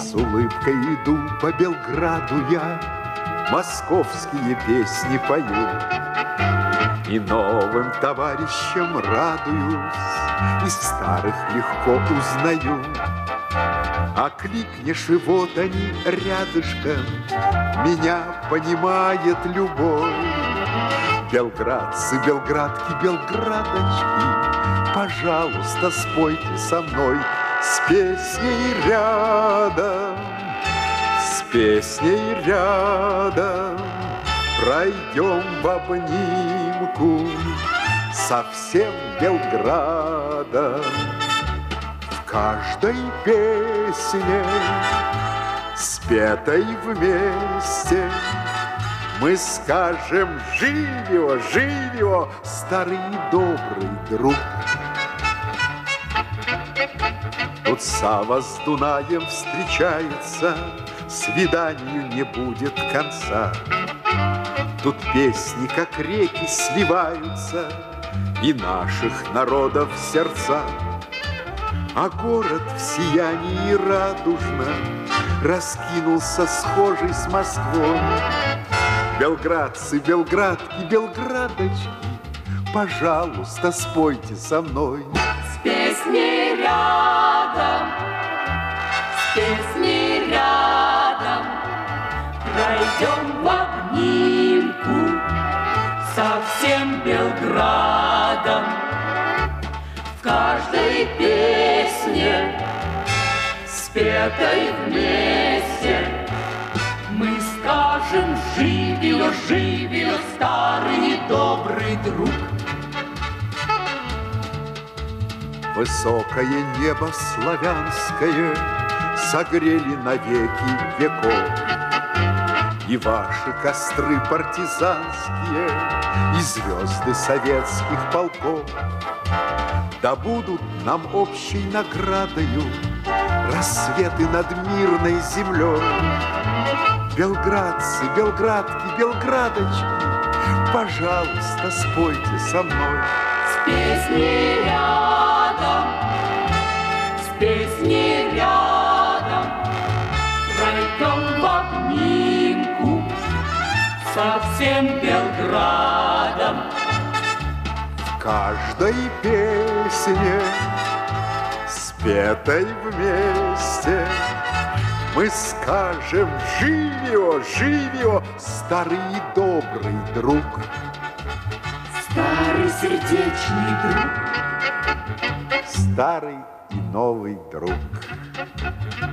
С улыбкой иду по Белграду я, московские песни пою. И новым товарищам радуюсь, из старых легко узнаю. Окликнешь, и вот они рядышком, меня понимает любовь. Белградцы, белградки, белградочки, пожалуйста, спойте со мной с песней рядом, с песней рядом. Пройдем в обнимку со всем Белградом. В каждой песне, спетой вместе, мы скажем: живо, живо, старый добрый друг. Тут Сава с Дунаем встречается, свиданию не будет конца. Тут песни, как реки, сливаются, и наших народов сердца. А город в сиянии радужном раскинулся, схожий с Москвой. Белградцы, белградки, белградочки, пожалуйста, спойте со мной. С песней рядом, с песней рядом, пройдем в обнимку со всем Белградом. В каждой песне, спетой вместе, мы скажем: живи, живи, старый добрый друг. Высокое небо славянское согрели навеки веков, и ваши костры партизанские, и звезды советских полков. Да будут нам общей наградою рассветы над мирной землей. Белградцы, белградки, белградочки, пожалуйста, спойте со мной. С песней рядом, с песней рядом, пройдем в обнимку со всем Белградом. В каждой песне, спетой вместе, мы скажем: живо, живо, старый добрый друг. Старый сердечный друг, Старый и новый друг.